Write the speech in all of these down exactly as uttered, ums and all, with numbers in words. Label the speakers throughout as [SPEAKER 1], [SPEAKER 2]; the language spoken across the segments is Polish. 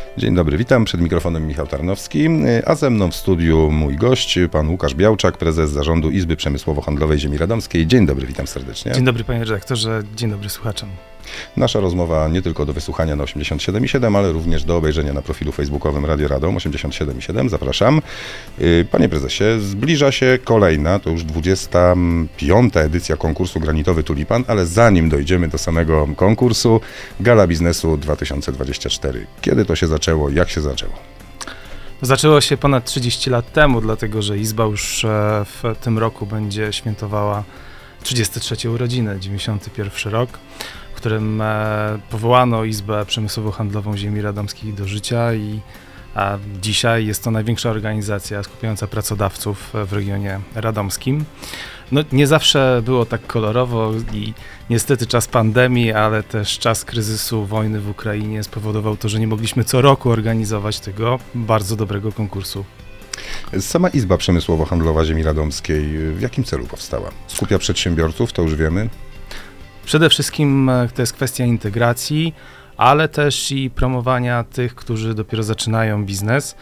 [SPEAKER 1] Dzień dobry, witam. Przed mikrofonem Michał Tarnowski, a ze mną w studiu mój gość, pan Łukasz Białczak, prezes Zarządu Izby Przemysłowo-Handlowej Ziemi Radomskiej. Dzień dobry, witam serdecznie.
[SPEAKER 2] Dzień dobry, panie redaktorze, dzień dobry słuchaczom.
[SPEAKER 1] Nasza rozmowa nie tylko do wysłuchania na osiemdziesiąt siedem i siedem, ale również do obejrzenia na profilu facebookowym Radio Radom osiemdziesiąt siedem i siedem. Zapraszam. Panie prezesie, zbliża się kolejna, to już dwudziesta piąta edycja konkursu Granitowy Tulipan, ale zanim dojdziemy do samego konkursu, Gala Biznesu dwa tysiące dwadzieścia cztery. Kiedy to się zaczęło? Jak się zaczęło?
[SPEAKER 2] Zaczęło się ponad trzydzieści lat temu, dlatego że Izba już w tym roku będzie świętowała trzydzieste trzecie urodziny, dziewięćdziesiąty pierwszy rok, w którym powołano Izbę Przemysłowo-Handlową Ziemi Radomskiej do życia i a dzisiaj jest to największa organizacja skupiająca pracodawców w regionie radomskim. No, nie zawsze było tak kolorowo i niestety czas pandemii, ale też czas kryzysu wojny w Ukrainie spowodował to, że nie mogliśmy co roku organizować tego bardzo dobrego konkursu.
[SPEAKER 1] Sama Izba Przemysłowo-Handlowa Ziemi Radomskiej w jakim celu powstała? Skupia przedsiębiorców, to już wiemy.
[SPEAKER 2] Przede wszystkim to jest kwestia integracji, ale też i promowania tych, którzy dopiero zaczynają biznes.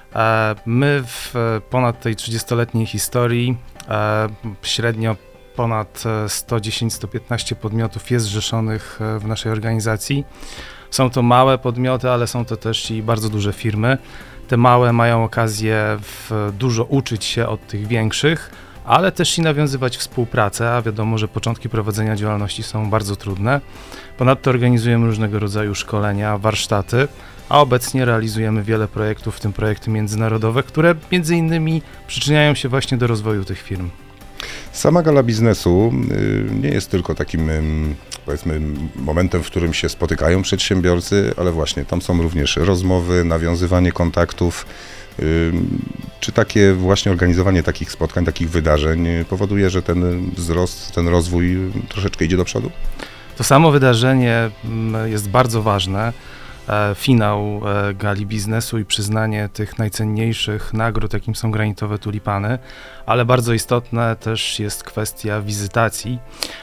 [SPEAKER 2] My w ponad tej trzydziestoletniej historii średnio ponad sto dziesięć do stu piętnastu podmiotów jest zrzeszonych w naszej organizacji. Są to małe podmioty, ale są to też i bardzo duże firmy. Te małe mają okazję w dużo uczyć się od tych większych, ale też i nawiązywać współpracę, a wiadomo, że początki prowadzenia działalności są bardzo trudne. Ponadto organizujemy różnego rodzaju szkolenia, warsztaty, a obecnie realizujemy wiele projektów, w tym projekty międzynarodowe, które między innymi przyczyniają się właśnie do rozwoju tych firm.
[SPEAKER 1] Sama Gala Biznesu nie jest tylko takim, powiedzmy, momentem, w którym się spotykają przedsiębiorcy, ale właśnie tam są również rozmowy, nawiązywanie kontaktów. Czy takie właśnie organizowanie takich spotkań, takich wydarzeń powoduje, że ten wzrost, ten rozwój troszeczkę idzie do przodu?
[SPEAKER 2] To samo wydarzenie jest bardzo ważne. Finał Gali Biznesu i przyznanie tych najcenniejszych nagród, jakim są granitowe tulipany, ale bardzo istotna też jest kwestia wizytacji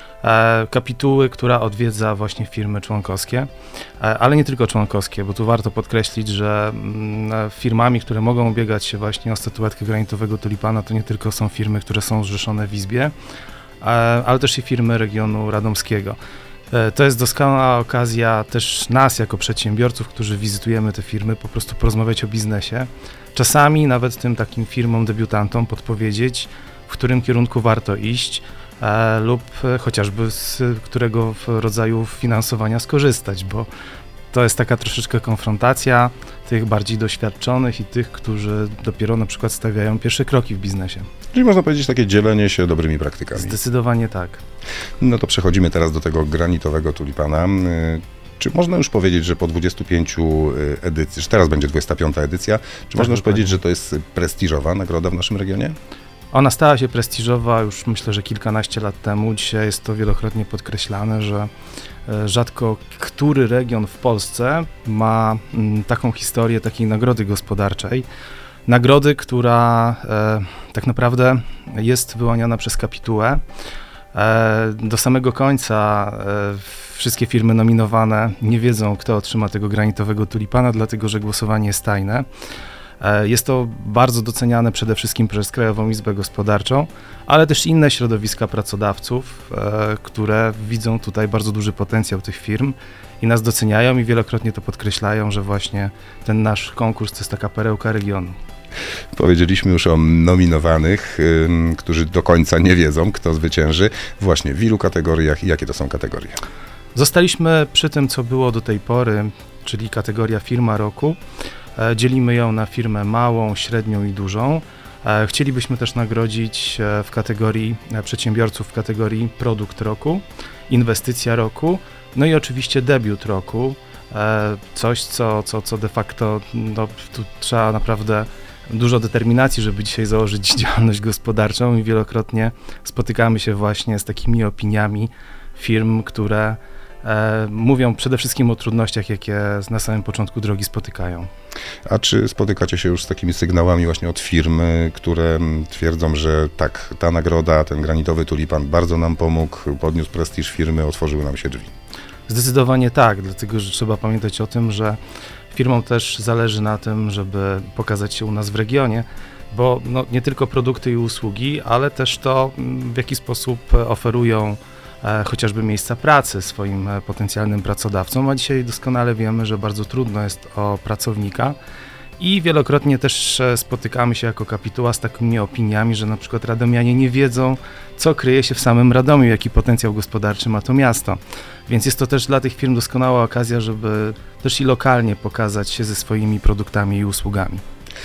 [SPEAKER 2] kapituły, która odwiedza właśnie firmy członkowskie, ale nie tylko członkowskie, bo tu warto podkreślić, że firmami, które mogą ubiegać się właśnie o statuetkę granitowego tulipana, to nie tylko są firmy, które są zrzeszone w Izbie, ale też i firmy regionu radomskiego. To jest doskonała okazja też nas jako przedsiębiorców, którzy wizytujemy te firmy, po prostu porozmawiać o biznesie. Czasami nawet tym takim firmom, debiutantom podpowiedzieć, w którym kierunku warto iść, E, lub chociażby z którego rodzaju finansowania skorzystać, bo to jest taka troszeczkę konfrontacja tych bardziej doświadczonych i tych, którzy dopiero na przykład stawiają pierwsze kroki w biznesie.
[SPEAKER 1] Czyli można powiedzieć takie dzielenie się dobrymi praktykami.
[SPEAKER 2] Zdecydowanie tak.
[SPEAKER 1] No to przechodzimy teraz do tego granitowego tulipana. Czy można już powiedzieć, że po dwudziestu pięciu edycji, że teraz będzie dwudziesta piąta edycja, czy tak, można już powiedzieć, że to jest prestiżowa nagroda w naszym regionie?
[SPEAKER 2] Ona stała się prestiżowa już myślę, że kilkanaście lat temu. Dzisiaj jest to wielokrotnie podkreślane, że rzadko który region w Polsce ma taką historię takiej nagrody gospodarczej. Nagrody, która e, tak naprawdę jest wyłaniana przez kapitułę. E, do samego końca e, wszystkie firmy nominowane nie wiedzą, kto otrzyma tego granitowego tulipana, dlatego że głosowanie jest tajne. Jest to bardzo doceniane przede wszystkim przez Krajową Izbę Gospodarczą, ale też inne środowiska pracodawców, które widzą tutaj bardzo duży potencjał tych firm i nas doceniają i wielokrotnie to podkreślają, że właśnie ten nasz konkurs to jest taka perełka regionu.
[SPEAKER 1] Powiedzieliśmy już o nominowanych, yy, którzy do końca nie wiedzą, kto zwycięży. Właśnie w ilu kategoriach i jakie to są kategorie?
[SPEAKER 2] Zostaliśmy przy tym, co było do tej pory, czyli kategoria firma roku. Dzielimy ją na firmę małą, średnią i dużą. Chcielibyśmy też nagrodzić w kategorii przedsiębiorców, w kategorii produkt roku, inwestycja roku, no i oczywiście debiut roku. Coś, co, co, co de facto no, tu trzeba naprawdę dużo determinacji, żeby dzisiaj założyć działalność gospodarczą i wielokrotnie spotykamy się właśnie z takimi opiniami firm, które e, mówią przede wszystkim o trudnościach, jakie na samym początku drogi spotykają.
[SPEAKER 1] A czy spotykacie się już z takimi sygnałami właśnie od firm, które twierdzą, że tak, ta nagroda, ten granitowy tulipan bardzo nam pomógł, podniósł prestiż firmy, otworzyły nam się drzwi?
[SPEAKER 2] Zdecydowanie tak, dlatego że trzeba pamiętać o tym, że Firmom też zależy na tym, żeby pokazać się u nas w regionie, bo no, nie tylko produkty i usługi, ale też to, w jaki sposób oferują e, chociażby miejsca pracy swoim e, potencjalnym pracodawcom, a dzisiaj doskonale wiemy, że bardzo trudno jest o pracownika i wielokrotnie też e, spotykamy się jako kapituła z takimi opiniami, że na przykład radomianie nie wiedzą, co kryje się w samym Radomiu, jaki potencjał gospodarczy ma to miasto. Więc jest to też dla tych firm doskonała okazja, żeby też i lokalnie pokazać się ze swoimi produktami i usługami.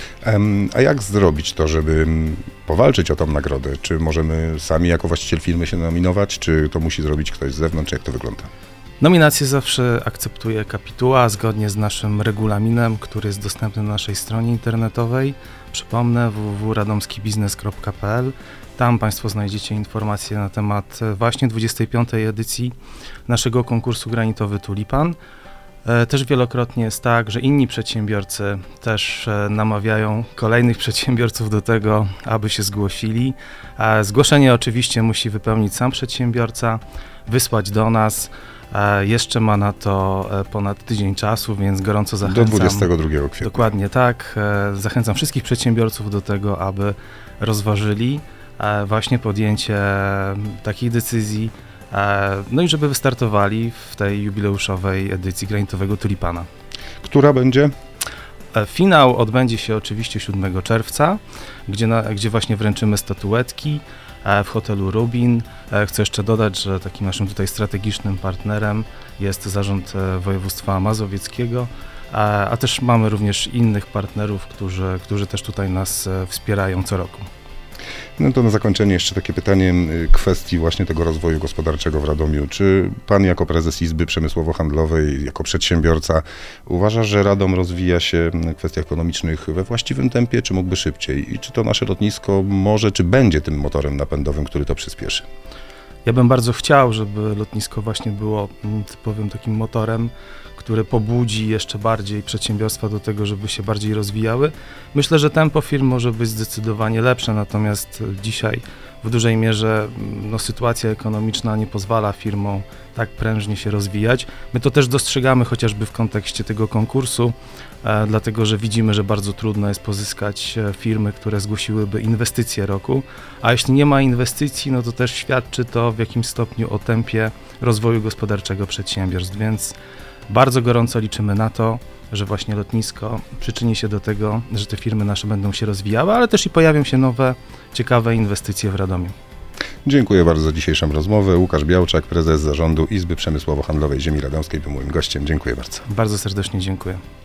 [SPEAKER 1] A jak zrobić to, żeby powalczyć o tą nagrodę? Czy możemy sami jako właściciel firmy się nominować, czy to musi zrobić ktoś z zewnątrz? Jak to wygląda?
[SPEAKER 2] Nominację zawsze akceptuje kapituła zgodnie z naszym regulaminem, który jest dostępny na naszej stronie internetowej. Przypomnę w w w kropka radomski biznes kropka p l. Tam Państwo znajdziecie informacje na temat właśnie dwudziestej piątej edycji naszego konkursu Granitowy Tulipan. Też wielokrotnie jest tak, że inni przedsiębiorcy też namawiają kolejnych przedsiębiorców do tego, aby się zgłosili. Zgłoszenie oczywiście musi wypełnić sam przedsiębiorca, wysłać do nas. Jeszcze ma na to ponad tydzień czasu, więc gorąco zachęcam.
[SPEAKER 1] Do dwudziestego drugiego kwietnia.
[SPEAKER 2] Dokładnie tak. Zachęcam wszystkich przedsiębiorców do tego, aby rozważyli właśnie podjęcie takiej decyzji, no i żeby wystartowali w tej jubileuszowej edycji Granitowego Tulipana.
[SPEAKER 1] Która będzie?
[SPEAKER 2] Finał odbędzie się oczywiście siódmego czerwca, gdzie, na, gdzie właśnie wręczymy statuetki w hotelu Rubin. Chcę jeszcze dodać, że takim naszym tutaj strategicznym partnerem jest Zarząd Województwa Mazowieckiego, a też mamy również innych partnerów, którzy, którzy też tutaj nas wspierają co roku.
[SPEAKER 1] No to na zakończenie jeszcze takie pytanie kwestii właśnie tego rozwoju gospodarczego w Radomiu. Czy pan jako prezes Izby Przemysłowo-Handlowej, jako przedsiębiorca uważa, że Radom rozwija się w kwestiach ekonomicznych we właściwym tempie, czy mógłby szybciej? I czy to nasze lotnisko może, czy będzie tym motorem napędowym, który to przyspieszy?
[SPEAKER 2] Ja bym bardzo chciał, żeby lotnisko właśnie było typowym takim motorem, który pobudzi jeszcze bardziej przedsiębiorstwa do tego, żeby się bardziej rozwijały. Myślę, że tempo firm może być zdecydowanie lepsze, natomiast dzisiaj w dużej mierze no, sytuacja ekonomiczna nie pozwala firmom tak prężnie się rozwijać. My to też dostrzegamy chociażby w kontekście tego konkursu, e, dlatego że widzimy, że bardzo trudno jest pozyskać firmy, które zgłosiłyby inwestycje roku, a jeśli nie ma inwestycji, no to też świadczy to w jakimś stopniu o tempie rozwoju gospodarczego przedsiębiorstw, więc bardzo gorąco liczymy na to, że właśnie lotnisko przyczyni się do tego, że te firmy nasze będą się rozwijały, ale też i pojawią się nowe, ciekawe inwestycje w Radomiu.
[SPEAKER 1] Dziękuję bardzo za dzisiejszą rozmowę. Łukasz Białczak, prezes Zarządu Izby Przemysłowo-Handlowej Ziemi Radomskiej, był moim gościem. Dziękuję bardzo.
[SPEAKER 2] Bardzo serdecznie dziękuję.